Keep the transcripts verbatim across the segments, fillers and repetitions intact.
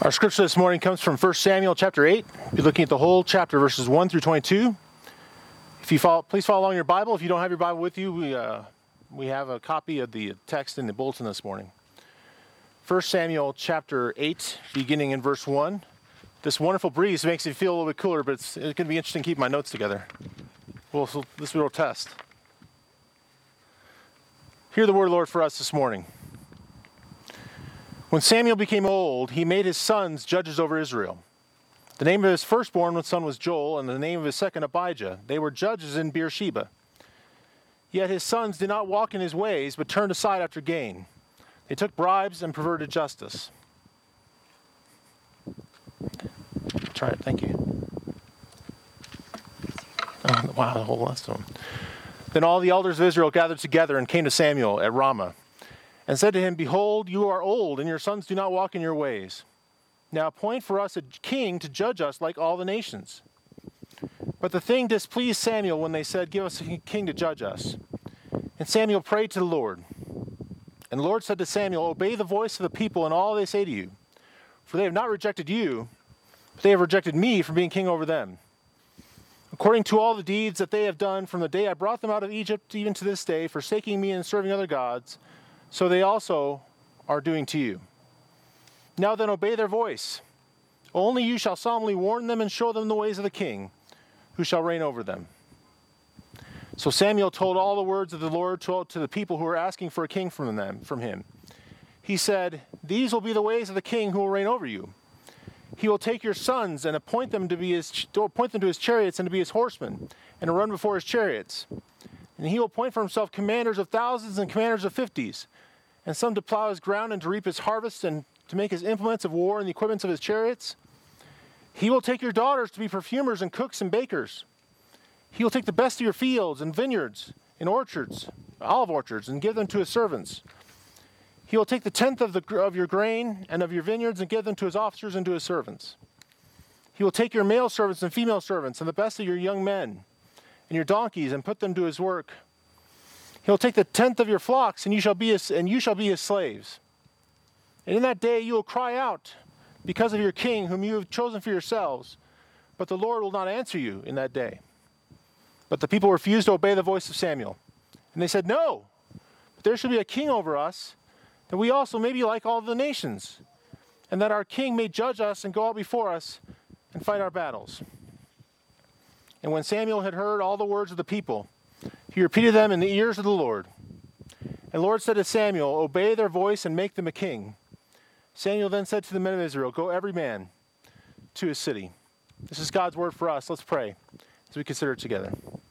Our scripture this morning comes from First Samuel chapter eight. We'll be looking at the whole chapter, verses one through twenty-two. If you follow, please follow along your Bible. If you don't have your Bible with you, we, uh, we have a copy of the text in the bulletin this morning. First Samuel chapter eight, beginning in verse one. This wonderful breeze makes it feel a little bit cooler, but it's, it's going to be interesting keeping my notes together. Well, so this will test. Hear the word of the Lord for us this morning. When Samuel became old, he made his sons judges over Israel. The name of his firstborn son was Joel, and the name of his second Abijah. They were judges in Beersheba. Yet his sons did not walk in his ways, but turned aside after gain. They took bribes and perverted justice. Try it, thank you. Oh, wow, the whole list of them. Then all the elders of Israel gathered together and came to Samuel at Ramah, and said to him, Behold, you are old, and your sons do not walk in your ways. Now appoint for us a king to judge us like all the nations. But the thing displeased Samuel when they said, Give us a king to judge us. And Samuel prayed to the Lord. And the Lord said to Samuel, Obey the voice of the people in all they say to you. For they have not rejected you, but they have rejected me from being king over them. According to all the deeds that they have done from the day I brought them out of Egypt even to this day, forsaking me and serving other gods, so they also are doing to you. Now then obey their voice. Only you shall solemnly warn them and show them the ways of the king, who shall reign over them. So Samuel told all the words of the Lord to, to the people who were asking for a king from them, from him. He said, These will be the ways of the king who will reign over you. He will take your sons and appoint them to be his, to appoint them to his chariots and to be his horsemen, and to run before his chariots. And he will appoint for himself commanders of thousands and commanders of fifties, and some to plow his ground and to reap his harvest and to make his implements of war and the equipments of his chariots. He will take your daughters to be perfumers and cooks and bakers. He will take the best of your fields and vineyards and orchards, olive orchards, and give them to his servants. He will take the tenth of, the, of your grain and of your vineyards and give them to his officers and to his servants. He will take your male servants and female servants and the best of your young men and your donkeys and put them to his work. He'll take the tenth of your flocks, and you shall be his, and you shall be his slaves. And in that day you will cry out because of your king, whom you have chosen for yourselves. But the Lord will not answer you in that day. But the people refused to obey the voice of Samuel. And they said, No, but there should be a king over us, that we also may be like all the nations, and that our king may judge us and go out before us and fight our battles. And when Samuel had heard all the words of the people, he repeated them in the ears of the Lord. And the Lord said to Samuel, Obey their voice and make them a king. Samuel then said to the men of Israel, Go every man to his city. This is God's word for us. Let's pray as we consider it together.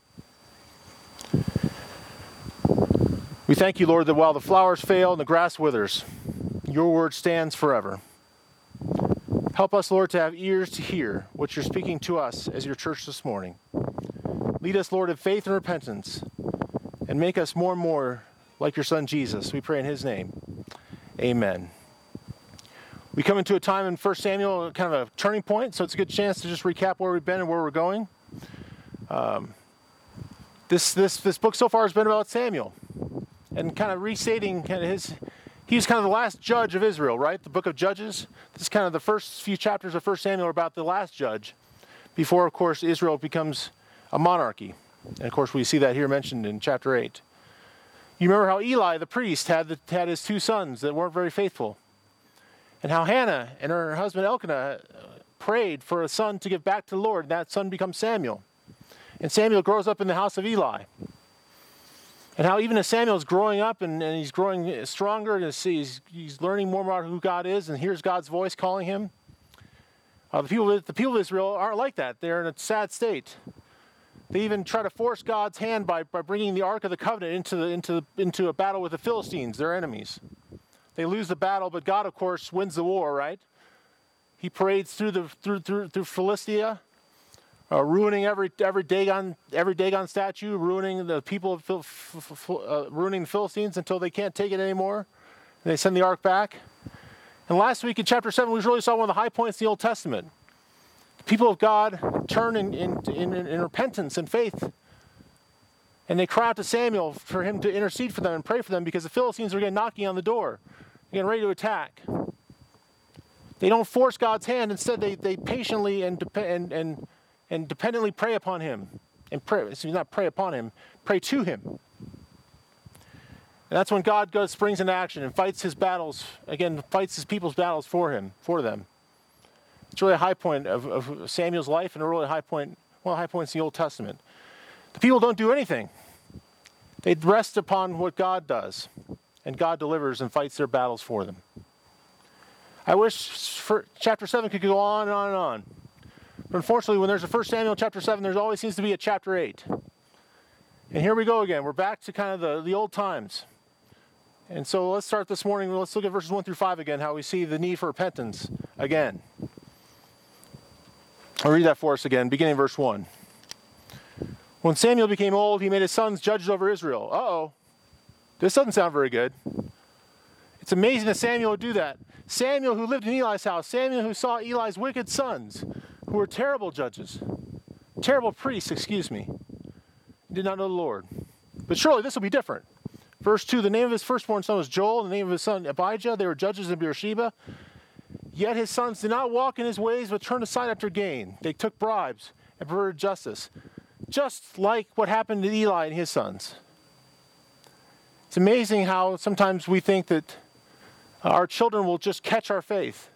We thank you, Lord, that while the flowers fail and the grass withers, your word stands forever. Help us, Lord, to have ears to hear what you're speaking to us as your church this morning. Lead us, Lord, in faith and repentance, and make us more and more like your Son, Jesus. We pray in his name. Amen. We come into a time in First Samuel, kind of a turning point, so it's a good chance to just recap where we've been and where we're going. Um, this, this, this book so far has been about Samuel, and kind of restating kind of his... He was kind of the last judge of Israel, right? The book of Judges. This is kind of the first few chapters of First Samuel are about the last judge, before, of course, Israel becomes a monarchy. And, of course, we see that here mentioned in chapter eight. You remember how Eli, the priest, had, the, had his two sons that weren't very faithful. And how Hannah and her husband Elkanah prayed for a son to give back to the Lord, and that son becomes Samuel. And Samuel grows up in the house of Eli. And how even as Samuel's growing up and, and he's growing stronger, and he's, he's learning more about who God is and hears God's voice calling him, uh, the, people, the people of Israel aren't like that. They're in a sad state. They even try to force God's hand by, by bringing the Ark of the Covenant into, the, into, the, into a battle with the Philistines, their enemies. They lose the battle, but God, of course, wins the war, right? He parades through the through through, through Philistia, uh, ruining every every Dagon every Dagon statue, ruining the people of Phil, f- f- uh, ruining the Philistines until they can't take it anymore. And they send the Ark back. And last week in chapter seven, we really saw one of the high points in the Old Testament. The people of God turn in in, in, in repentance and faith. And they cry out to Samuel for him to intercede for them and pray for them because the Philistines are again knocking on the door, getting ready to attack. They don't force God's hand. Instead, they, they patiently and, dep- and, and, and dependently pray upon him. And pray, excuse me, not pray upon him, pray to him. And that's when God goes, springs into action and fights his battles, again, fights his people's battles for him, for them. It's really a high point of, of Samuel's life and a really high point, one of the high points in the Old Testament. The people don't do anything. They rest upon what God does, and God delivers and fights their battles for them. I wish for chapter seven could go on and on and on. But unfortunately, when there's a First Samuel chapter seven, there always seems to be a chapter eight. And here we go again. We're back to kind of the, the old times. And so let's start this morning. Let's look at verses one through five again, how we see the need for repentance again. I'll read that for us again, beginning in verse one. When Samuel became old, he made his sons judges over Israel. Uh-oh. This doesn't sound very good. It's amazing that Samuel would do that. Samuel, who lived in Eli's house. Samuel, who saw Eli's wicked sons, who were terrible judges. Terrible priests, excuse me. He did not know the Lord. But surely this will be different. Verse two, the name of his firstborn son was Joel, and the name of his son Abijah. They were judges in Beersheba. Yet his sons did not walk in his ways, but turned aside after gain. They took bribes and perverted justice. Just like what happened to Eli and his sons. It's amazing how sometimes we think that our children will just catch our faith.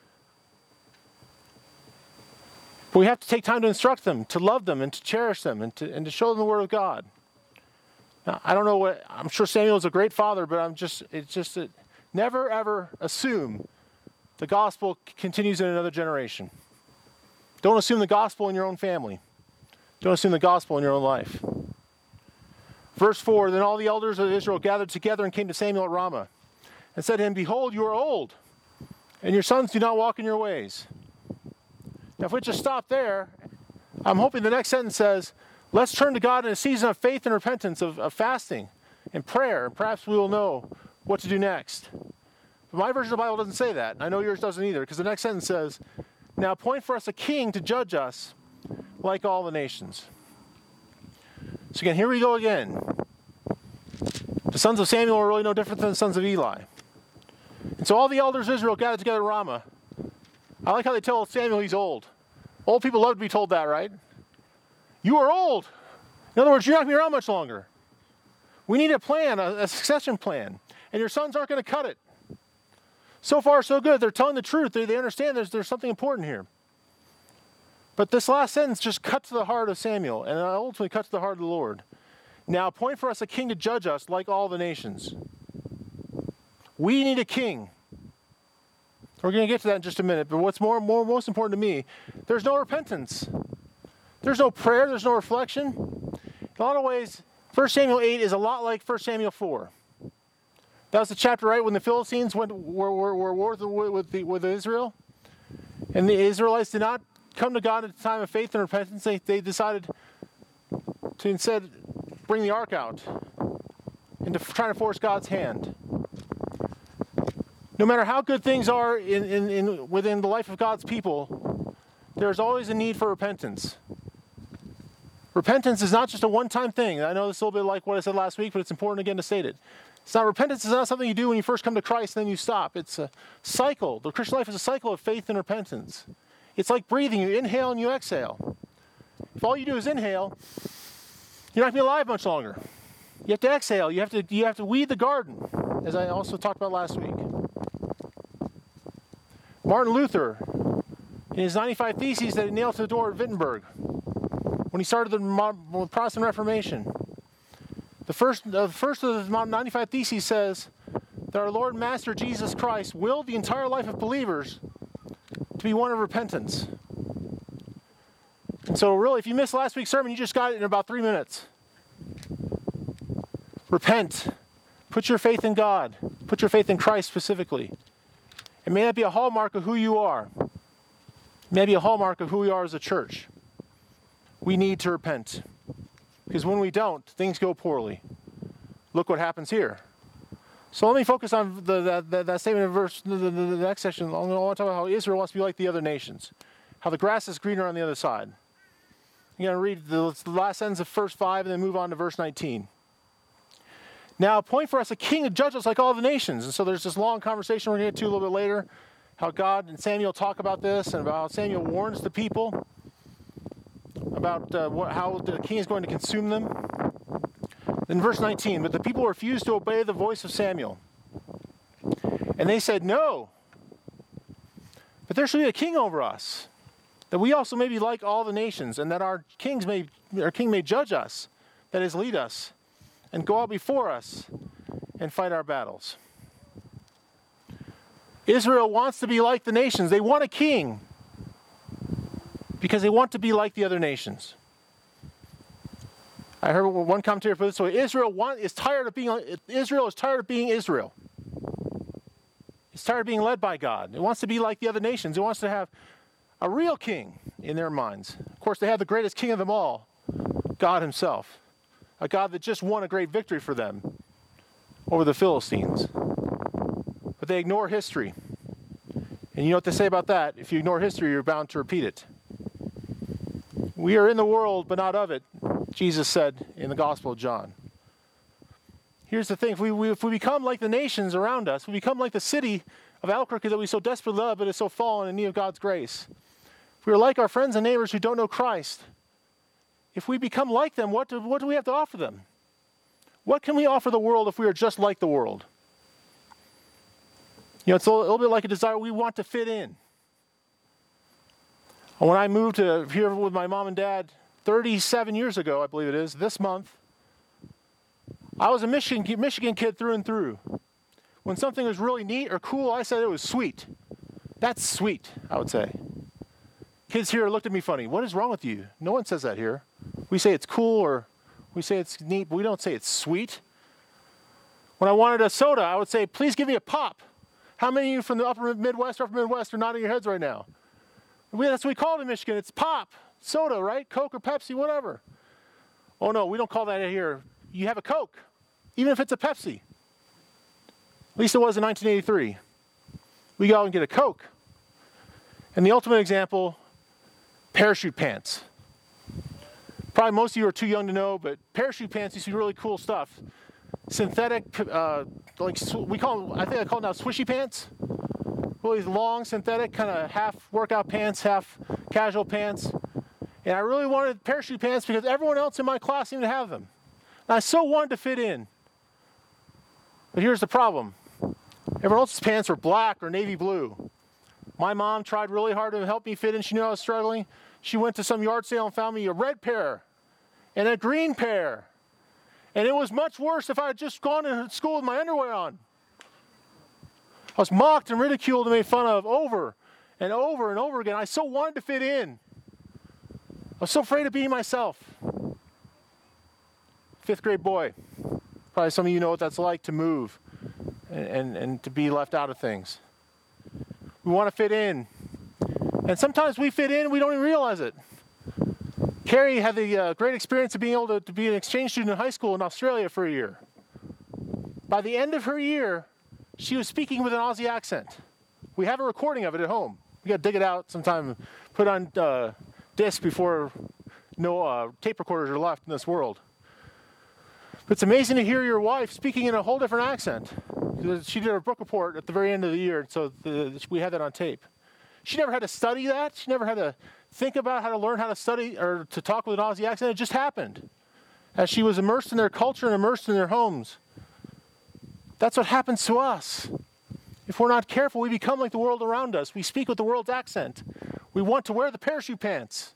But we have to take time to instruct them, to love them, and to cherish them, and to, and to show them the Word of God. Now, I don't know what, I'm sure Samuel is a great father, but I'm just, it's just, that never ever assume the gospel continues in another generation. Don't assume the gospel in your own family. Don't assume the gospel in your own life. Verse four, then all the elders of Israel gathered together and came to Samuel at Ramah and said to him, behold, you are old, and your sons do not walk in your ways. Now, if we just stop there, I'm hoping the next sentence says, let's turn to God in a season of faith and repentance, of, of fasting and prayer, and perhaps we will know what to do next. But my version of the Bible doesn't say that. I know yours doesn't either, because the next sentence says, now appoint for us a king to judge us like all the nations. So again, here we go again. The sons of Samuel are really no different than the sons of Eli. And so all the elders of Israel gathered together at Ramah. I like how they tell Samuel he's old. Old people love to be told that, right? You are old. In other words, you're not going to be around much longer. We need a plan, a, a succession plan. And your sons aren't going to cut it. So far, so good. They're telling the truth. They, they understand there's, there's something important here. But this last sentence just cut to the heart of Samuel, and ultimately cut to the heart of the Lord. Now appoint for us a king to judge us like all the nations. We need a king. We're going to get to that in just a minute, but what's more, more most important to me, there's no repentance. There's no prayer, there's no reflection. In a lot of ways, First Samuel eight is a lot like First Samuel four. That was the chapter, right, when the Philistines went were were, were war with, with, the, with Israel. And the Israelites did not come to God at a time of faith and repentance. They, they decided to instead bring the ark out and to try to force God's hand. No matter how good things are in, in, in within the life of God's people, there's always a need for repentance. Repentance is not just a one-time thing. I know this is a little bit like what I said last week, but it's important again to state it. It's not repentance is not something you do when you first come to Christ and then you stop. It's a cycle. The Christian life is a cycle of faith and repentance. It's like breathing. You inhale and you exhale. If all you do is inhale, you're not going to be alive much longer. You have to exhale. You have to, you have to weed the garden, as I also talked about last week. Martin Luther, in his ninety-five Theses that he nailed to the door at Wittenberg, when he started the Protestant Reformation, the first, the first of the ninety-five Theses says that our Lord and Master Jesus Christ willed the entire life of believers to be one of repentance. And so really, if you missed last week's sermon, you just got it in about three minutes. Repent. Put your faith in God. Put your faith in Christ specifically. It may not be a hallmark of who you are. It may be a hallmark of who we are as a church. We need to repent. Because when we don't, things go poorly. Look what happens here. So let me focus on the, that, that, that statement in verse, the, the, the next section. I want to talk about how Israel wants to be like the other nations. How the grass is greener on the other side. I'm going to read the, the last sentence of verse five and then move on to verse nineteen. Now appoint for us a king to judge us like all the nations. And so there's this long conversation we're going to get to a little bit later. how God and Samuel talk about this and about how Samuel warns the people about uh, what, how the king is going to consume them. In verse nineteen, but the people refused to obey the voice of Samuel. And they said, no, but there should be a king over us, that we also may be like all the nations, and that our kings may, our king may judge us, that is, lead us, and go out before us, and fight our battles. Israel wants to be like the nations. They want a king because they want to be like the other nations. I heard one commentator put it this way: Israel want, is tired of being Israel is tired of being Israel. It's tired of being led by God. It wants to be like the other nations. It wants to have a real king in their minds. Of course, they have the greatest king of them all, God himself, a God that just won a great victory for them over the Philistines. But they ignore history. And you know what they say about that? If you ignore history, you're bound to repeat it. We are in the world, but not of it, Jesus said in the Gospel of John. Here's the thing. If we, we, if we become like the nations around us, we become like the city of Albuquerque that we so desperately love, but is so fallen in need of God's grace. If we are like our friends and neighbors who don't know Christ, if we become like them, what do, what do we have to offer them? What can we offer the world if we are just like the world? You know, it's a little, a little bit like a desire. We want to fit in. When I moved to here with my mom and dad thirty-seven years ago, I believe it is, this month, I was a Michigan, Michigan kid through and through. When something was really neat or cool, I said it was sweet. That's sweet, I would say. Kids here looked at me funny. What is wrong with you? No one says that here. We say it's cool or we say it's neat, but we don't say it's sweet. When I wanted a soda, I would say, please give me a pop. How many of you from the upper Midwest or upper Midwest are nodding your heads right now? We, that's what we call it in Michigan. It's pop, soda, right? Coke or Pepsi, whatever. Oh, no, we don't call that here. You have a Coke, even if it's a Pepsi. At least it was in nineteen eighty-three. We go out and get a Coke. And the ultimate example, parachute pants. Probably most of you are too young to know, but parachute pants used to be really cool stuff. Synthetic, uh, like we call them, I think I call them now swishy pants. Really long, synthetic, kind of half workout pants, half casual pants. And I really wanted parachute pants because everyone else in my class seemed to have them. And I so wanted to fit in. But here's the problem. Everyone else's pants were black or navy blue. My mom tried really hard to help me fit in. She knew I was struggling. She went to some yard sale and found me a red pair and a green pair. And it was much worse if I had just gone to school with my underwear on. I was mocked and ridiculed and made fun of over and over and over again. I so wanted to fit in. I was so afraid of being myself. Fifth grade boy. Probably some of you know what that's like to move and, and, and to be left out of things. We want to fit in. And sometimes we fit in and we don't even realize it. Carrie had the uh, great experience of being able to, to be an exchange student in high school in Australia for a year. By the end of her year, she was speaking with an Aussie accent. We have a recording of it at home. We got to dig it out sometime, put it on uh, disc before no uh, tape recorders are left in this world. But it's amazing to hear your wife speaking in a whole different accent. She did her book report at the very end of the year, so the, we had that on tape. She never had to study that. She never had to think about how to learn how to study or to talk with an Aussie accent. It just happened as she was immersed in their culture and immersed in their homes. That's what happens to us. If we're not careful, we become like the world around us. We speak with the world's accent. We want to wear the parachute pants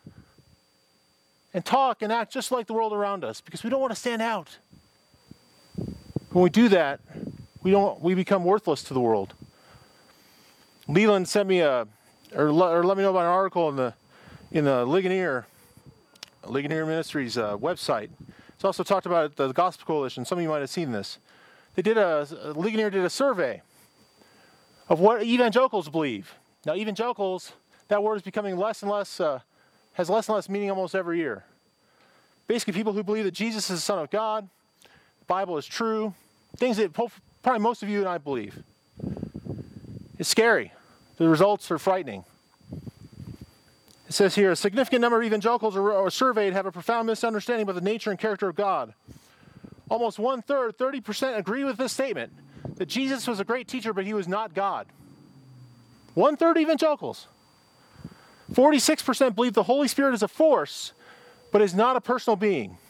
and talk and act just like the world around us because we don't want to stand out. When we do that, we don't. We become worthless to the world. Leland sent me a, or, or let me know about an article in the in the Ligonier, Ligonier Ministries uh, website. It's also talked about the Gospel Coalition. Some of you might have seen this. They did a, Ligonier did a survey of what evangelicals believe. Now, evangelicals, that word is becoming less and less, uh, has less and less meaning almost every year. Basically, people who believe that Jesus is the Son of God, the Bible is true, things that probably most of you and I believe. It's scary. The results are frightening. It says here, a significant number of evangelicals are, are surveyed have a profound misunderstanding about the nature and character of God. Almost one-third, thirty percent, agree with this statement, that Jesus was a great teacher, but he was not God. One-third evangelicals. forty-six percent believe the Holy Spirit is a force, but is not a personal being.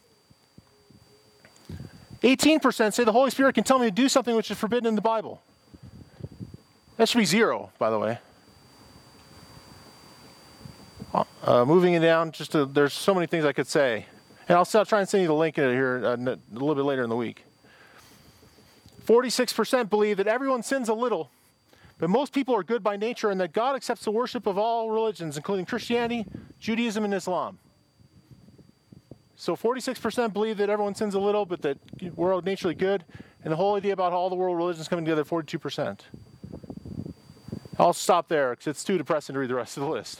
eighteen percent say the Holy Spirit can tell me to do something which is forbidden in the Bible. That should be zero, by the way. Uh, moving it down, just to, there's so many things I could say. And I'll try and send you the link in here uh, a little bit later in the week. forty-six percent believe that everyone sins a little, but most people are good by nature and that God accepts the worship of all religions, including Christianity, Judaism, and Islam. So forty-six percent believe that everyone sins a little, but that we're all naturally good. And the whole idea about all the world religions coming together, forty-two percent. I'll stop there because it's too depressing to read the rest of the list.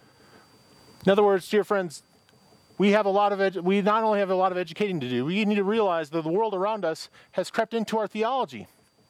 In other words, dear friends, we have a lot of edu- we not only have a lot of educating to do, we need to realize that the world around us has crept into our theology.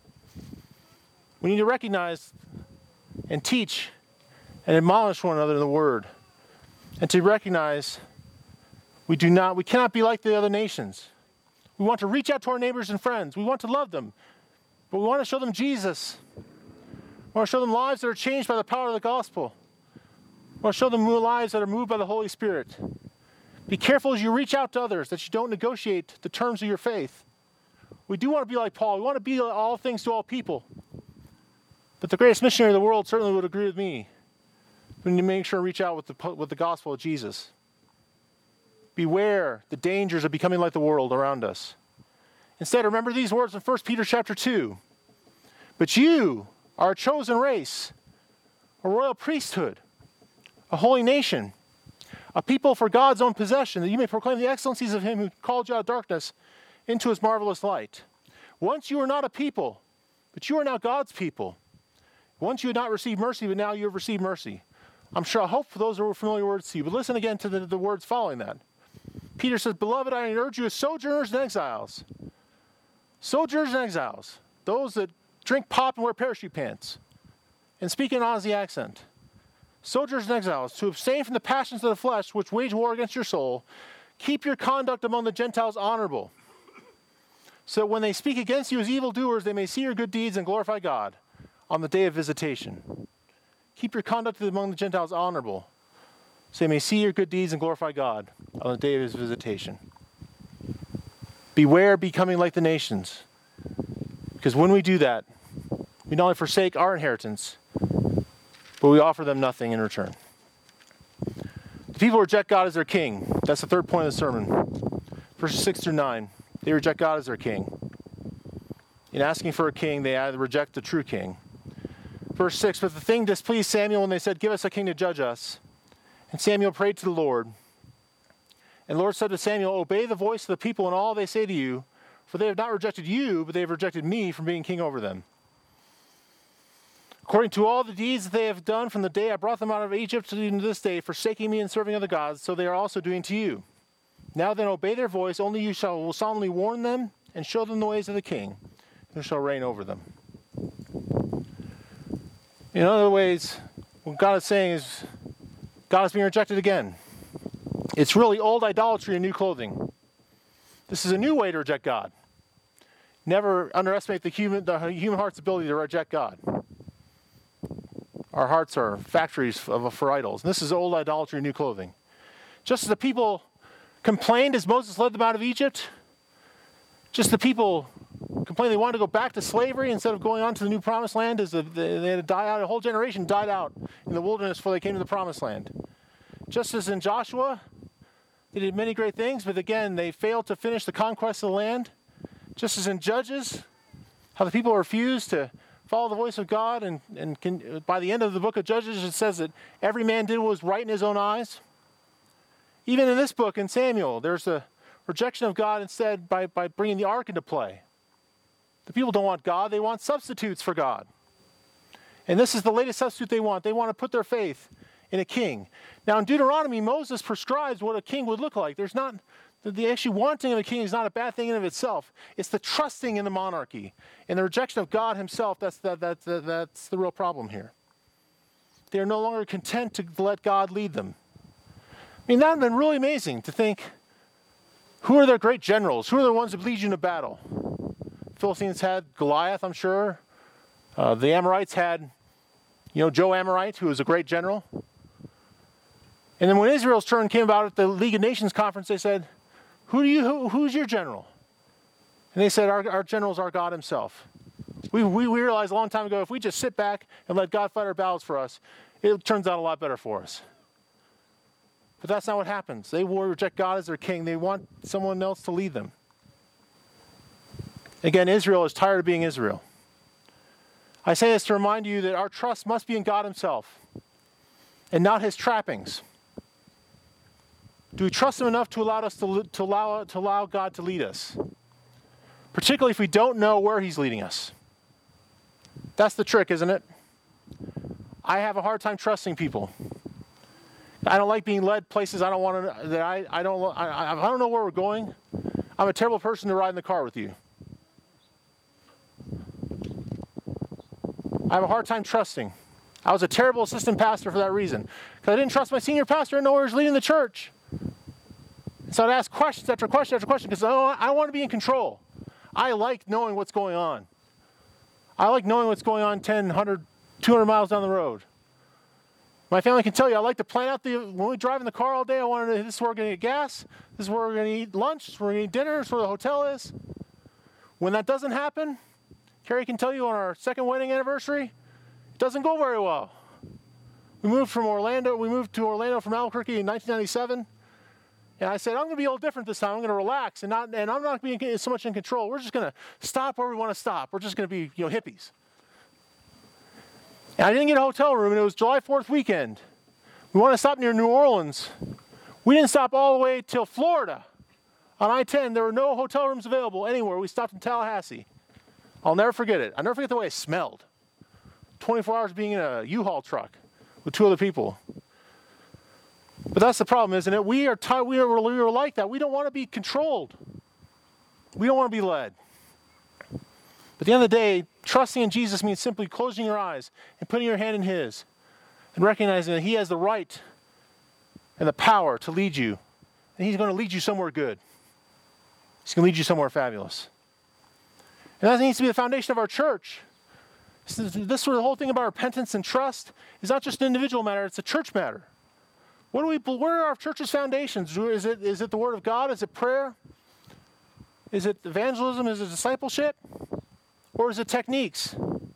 We need to recognize and teach and admonish one another in the Word, and to recognize we do not, we cannot be like the other nations. We want to reach out to our neighbors and friends. We want to love them, but we want to show them Jesus. We want to show them lives that are changed by the power of the gospel. We want to show them lives that are moved by the Holy Spirit. Be careful as you reach out to others that you don't negotiate the terms of your faith. We do want to be like Paul. We want to be all things to all people. But the greatest missionary of the world certainly would agree with me. We need to make sure and reach out with the, with the gospel of Jesus. Beware the dangers of becoming like the world around us. Instead, remember these words in First Peter chapter two. But you are a chosen race, a royal priesthood, a holy nation, a people for God's own possession, that you may proclaim the excellencies of him who called you out of darkness into his marvelous light. Once you were not a people, but you are now God's people. Once you had not received mercy, but now you have received mercy. I'm sure, I hope those are familiar words to you, but listen again to the, the words following that. Peter says, Beloved, I urge you as sojourners and exiles. Sojourners and exiles, those that drink pop and wear parachute pants, and speak in an Aussie accent. Sojourners and exiles, to abstain from the passions of the flesh which wage war against your soul. Keep your conduct among the Gentiles honorable, so that when they speak against you as evildoers, they may see your good deeds and glorify God on the day of visitation. Keep your conduct among the Gentiles honorable, so they may see your good deeds and glorify God on the day of his visitation. Beware becoming like the nations, because when we do that, we not only forsake our inheritance, but we offer them nothing in return. The people reject God as their king. That's the third point of the sermon. Verses six through nine. They reject God as their king. In asking for a king, they reject the true king. Verse six, but the thing displeased Samuel when they said, Give us a king to judge us. And Samuel prayed to the Lord. And the Lord said to Samuel, Obey the voice of the people in all they say to you, for they have not rejected you, but they have rejected me from being king over them. According to all the deeds that they have done from the day I brought them out of Egypt to this day, forsaking me and serving other gods, so they are also doing to you. Now then, obey their voice, only you shall will solemnly warn them and show them the ways of the king, who shall reign over them. In other ways, what God is saying is, God is being rejected again. It's really old idolatry in new clothing. This is a new way to reject God. Never underestimate the human, the human heart's ability to reject God. Our hearts are factories for, for idols. And this is old idolatry in new clothing. Just as the people complained as Moses led them out of Egypt, just the people complained they wanted to go back to slavery instead of going on to the new promised land, as the, they, they had to die out. A whole generation died out in the wilderness before they came to the promised land. Just as in Joshua, they did many great things, but again, they failed to finish the conquest of the land. Just as in Judges, how the people refused to follow the voice of God, and, and can, by the end of the book of Judges, it says that every man did what was right in his own eyes. Even in this book, in Samuel, there's a rejection of God instead by, by bringing the ark into play. The people don't want God, they want substitutes for God. And this is the latest substitute they want. They want to put their faith in a king. Now in Deuteronomy, Moses prescribes what a king would look like. There's not, the actually wanting of a king is not a bad thing in of itself. It's the trusting in the monarchy and the rejection of God himself. That's, that, that, that, that's the real problem here. They are no longer content to let God lead them. I mean, that would have been really amazing to think, who are their great generals? Who are the ones that lead you into battle? The Philistines had Goliath, I'm sure. Uh, the Amorites had, You know, Joe Amorite, who was a great general. And then when Israel's turn came about at the League of Nations conference, they said, Who do you? Who, who's your general? And they said, our, our general is our God himself. We, we realized a long time ago, if we just sit back and let God fight our battles for us, it turns out a lot better for us. But that's not what happens. They will reject God as their king. They want someone else to lead them. Again, Israel is tired of being Israel. I say this to remind you that our trust must be in God himself and not his trappings. Do we trust him enough to allow us to, to allow to allow God to lead us? Particularly if we don't know where he's leading us. That's the trick, isn't it? I have a hard time trusting people. I don't like being led places I don't want to. That I I don't I, I don't know where we're going. I'm a terrible person to ride in the car with you. I have a hard time trusting. I was a terrible assistant pastor for that reason. Because I didn't trust my senior pastor. I didn't know where he was leading the church. So I'd ask questions after question after question because I, I want to be in control. I like knowing what's going on. I like knowing what's going on ten, one hundred, two hundred miles down the road. My family can tell you I like to plan out the, when we drive in the car all day, I wanted to, this is where we're going to get gas, this is where we're going to eat lunch, this is where we're going to eat dinner, this is where the hotel is. When that doesn't happen, Carrie can tell you on our second wedding anniversary, it doesn't go very well. We moved from Orlando, we moved to Orlando from Albuquerque in nineteen ninety-seven. And I said, I'm going to be a little different this time. I'm going to relax and not, and I'm not going to be so much in control. We're just going to stop where we want to stop. We're just going to be, you know, hippies. And I didn't get a hotel room, and it was July fourth weekend. We wanted to stop near New Orleans. We didn't stop all the way till Florida. On I ten, there were no hotel rooms available anywhere. We stopped in Tallahassee. I'll never forget it. I'll never forget the way it smelled. twenty-four hours being in a U-Haul truck with two other people. But that's the problem, isn't it? We are t- we are we are like that. We don't want to be controlled. We don't want to be led. But at the end of the day, trusting in Jesus means simply closing your eyes and putting your hand in his and recognizing that he has the right and the power to lead you. And he's going to lead you somewhere good. He's going to lead you somewhere fabulous. And that needs to be the foundation of our church. This, this sort of whole thing about repentance and trust is not just an individual matter, it's a church matter. What do we? What are our church's foundations? Is it is it the Word of God? Is it prayer? Is it evangelism? Is it discipleship? Or is it techniques?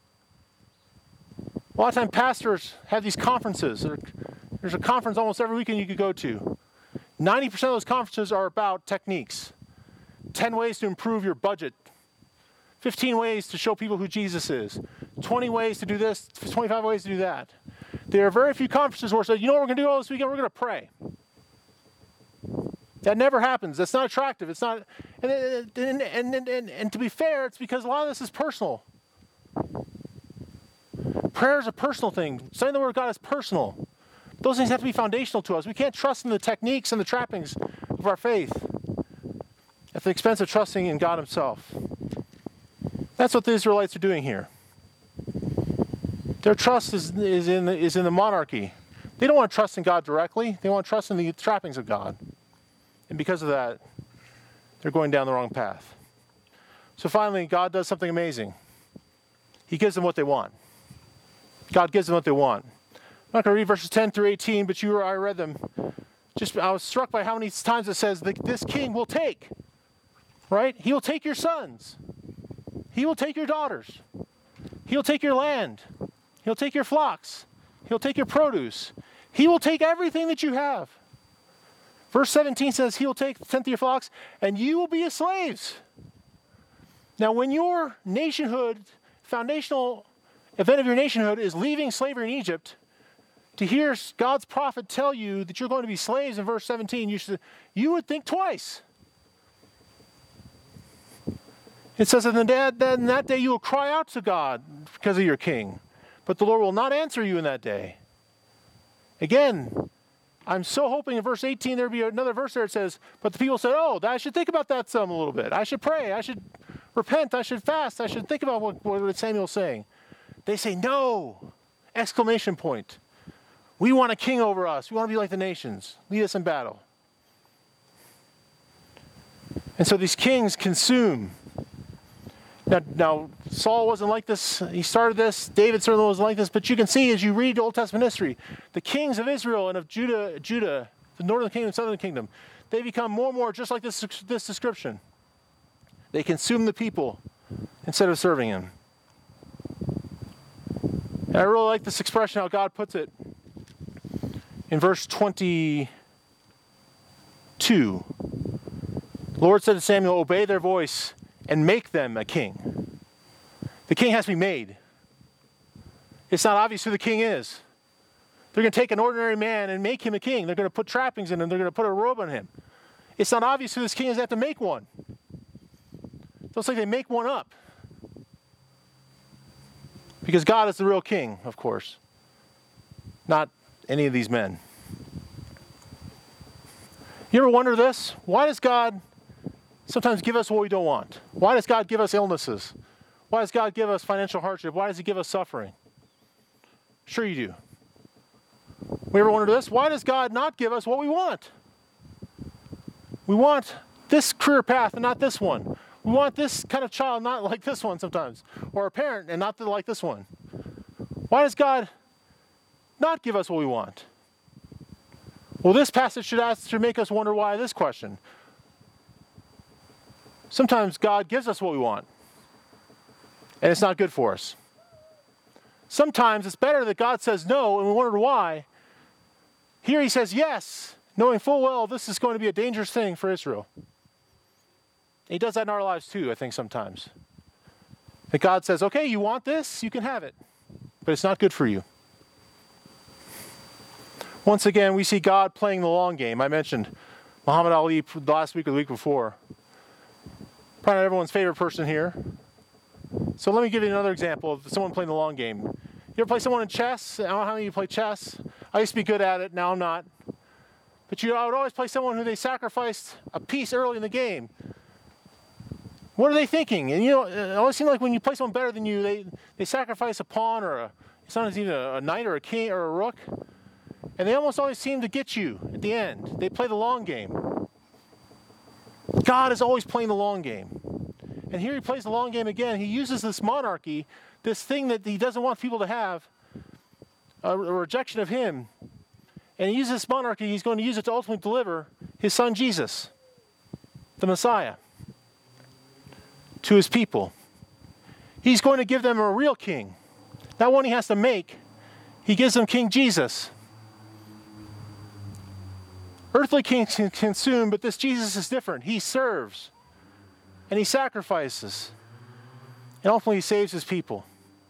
A lot of times pastors have these conferences. There's a conference almost every weekend you could go to. ninety percent of those conferences are about techniques. ten ways to improve your budget. fifteen ways to show people who Jesus is. twenty ways to do this, twenty-five ways to do that. There are very few conferences where it says, you know what we're going to do all this weekend? We're going to pray. That never happens. That's not attractive. It's not, and, and, and, and, and, and to be fair, it's because a lot of this is personal. Prayer is a personal thing. Studying the Word of God is personal. Those things have to be foundational to us. We can't trust in the techniques and the trappings of our faith at the expense of trusting in God himself. That's what the Israelites are doing here. Their trust is, is, in the, is in the monarchy. They don't want to trust in God directly. They want to trust in the trappings of God. And because of that, they're going down the wrong path. So finally, God does something amazing. He gives them what they want. God gives them what they want. I'm not going to read verses ten through eighteen, but you or I read them. Just I was struck by how many times it says that this king will take. Right? He will take your sons. He will take your daughters. He'll take your land. He'll take your flocks. He'll take your produce. He will take everything that you have. Verse seventeen says, he will take the tenth of your flocks, and you will be his slaves. Now, when your nationhood, foundational event of your nationhood is leaving slavery in Egypt, to hear God's prophet tell you that you're going to be slaves in verse seventeen, you, should, you would think twice. It says, in that day you will cry out to God because of your king, but the Lord will not answer you in that day. Again, I'm so hoping in verse eighteen there will be another verse there that says, but the people said, oh, I should think about that some a little bit. I should pray. I should repent. I should fast. I should think about what, what Samuel's saying. They say, no! Exclamation point. We want a king over us. We want to be like the nations. Lead us in battle. And so these kings consume. Now, now, Saul wasn't like this. He started this. David certainly wasn't like this. But you can see as you read Old Testament history, the kings of Israel and of Judah, Judah, the northern kingdom, southern kingdom, they become more and more just like this, this description. They consume the people instead of serving him. And I really like this expression, how God puts it in verse twenty-two. The Lord said to Samuel, obey their voice and make them a king. The king has to be made. It's not obvious who the king is. They're going to take an ordinary man and make him a king. They're going to put trappings in him. They're going to put a robe on him. It's not obvious who this king is. They have to make one. It looks like they make one up. Because God is the real king, of course. Not any of these men. You ever wonder this? Why does God sometimes give us what we don't want? Why does God give us illnesses? Why does God give us financial hardship? Why does he give us suffering? Sure you do. We ever wonder this? Why does God not give us what we want? We want this career path and not this one. We want this kind of child, not like this one sometimes. Or a parent and not like this one. Why does God not give us what we want? Well, this passage should ask should make us wonder why this question. Sometimes God gives us what we want, and it's not good for us. Sometimes it's better that God says no, and we wonder why. Here he says yes, knowing full well this is going to be a dangerous thing for Israel. He does that in our lives too, I think, sometimes. That God says, okay, you want this, you can have it, but it's not good for you. Once again, we see God playing the long game. I mentioned Muhammad Ali last week or the week before. Probably not everyone's favorite person here. So let me give you another example of someone playing the long game. You ever play someone in chess? I don't know how many of you play chess. I used to be good at it. Now I'm not. But you, I would always play someone who they sacrificed a piece early in the game. What are they thinking? And you know, it always seems like when you play someone better than you, they, they sacrifice a pawn or a, sometimes even a, a knight or a king or a rook. And they almost always seem to get you at the end. They play the long game. God is always playing the long game. And here he plays the long game again. He uses this monarchy, this thing that he doesn't want people to have, a, a rejection of him. And he uses this monarchy, he's going to use it to ultimately deliver his son Jesus, the Messiah, to his people. He's going to give them a real king. Not one he has to make. He gives them King Jesus. Earthly kings can consume, but this Jesus is different. He serves, and he sacrifices, and ultimately he saves his people.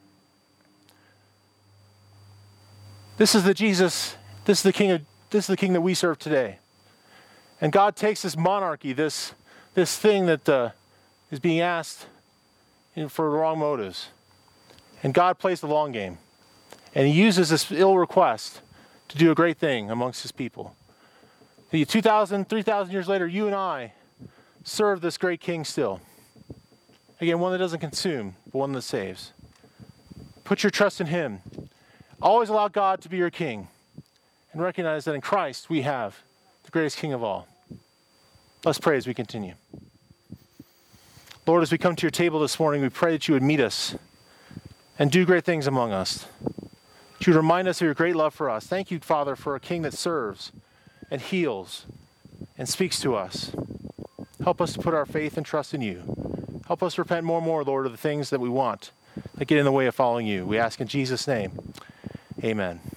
This is the Jesus, this is the king of, this is the king that we serve today. And God takes this monarchy, this, this thing that uh, is being asked in, for the wrong motives, and God plays the long game. And he uses this ill request to do a great thing amongst his people. two thousand, three thousand years later, you and I serve this great king still. Again, one that doesn't consume, but one that saves. Put your trust in him. Always allow God to be your king. And recognize that in Christ we have the greatest king of all. Let's pray as we continue. Lord, as we come to your table this morning, we pray that you would meet us and do great things among us. That you would remind us of your great love for us. Thank you, Father, for a king that serves and heals and speaks to us. Help us to put our faith and trust in you. Help us repent more and more, Lord, of the things that we want that get in the way of following you. We ask in Jesus' name, amen.